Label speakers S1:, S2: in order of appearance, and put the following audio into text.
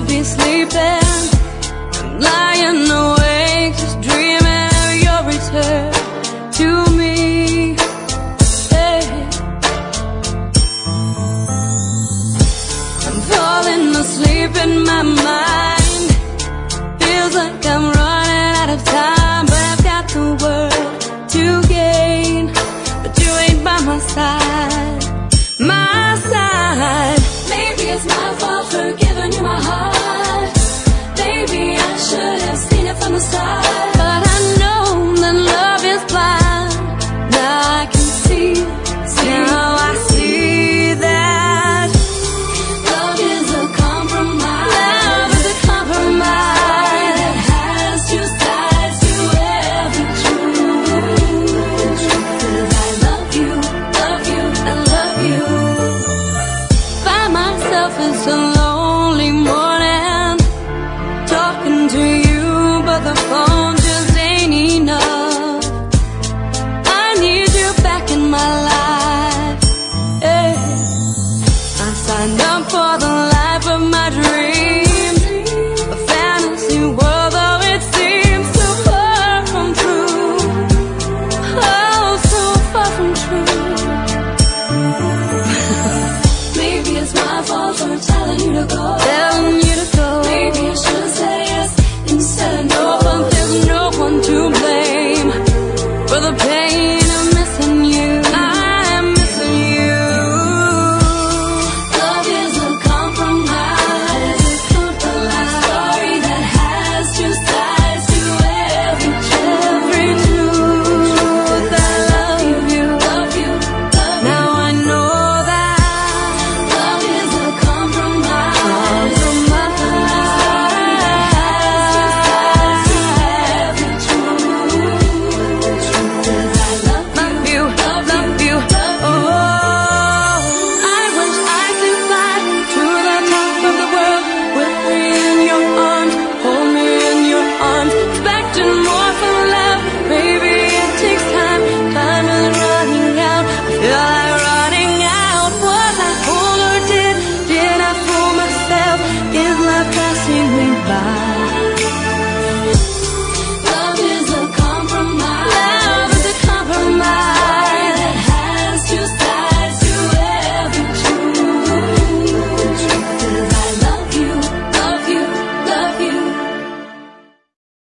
S1: should be sleeping. I'm lying awake, just dreaming of your return to me. Hey. I'm falling asleep in my mind. Feels like I'm running out of time, but I've got the world to gain. But you ain't by my side, my side. Maybe it's my fault for giving you my heart. Maybe I should have seen it from the start. But I know that love is blind. Now I can see, now I see that love is a compromise. Love is a compromise that has two sides to every truth. The truth is I love you, I love you. Find myself in some lonely morning, talking to you, but the phone just ain't enough. I need you back in my life. Hey. I signed up for the life of my dreams, a fantasy world, though it seems so far from true. Oh, so far from true. Maybe it's my fault for telling you to go.